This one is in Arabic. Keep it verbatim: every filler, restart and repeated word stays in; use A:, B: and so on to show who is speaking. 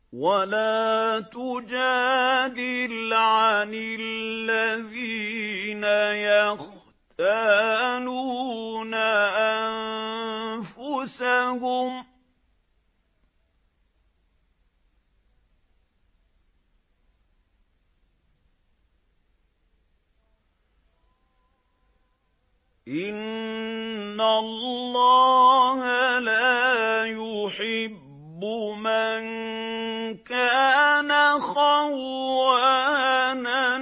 A: وَلَا تُجَادِلْ عَنِ الَّذِينَ يَخْتَانُونَ أَنفُسَهُمْ ۚ إِنَّ اللَّهَ لَا يُحِبُّ مَن كَانَ خَوَّانًا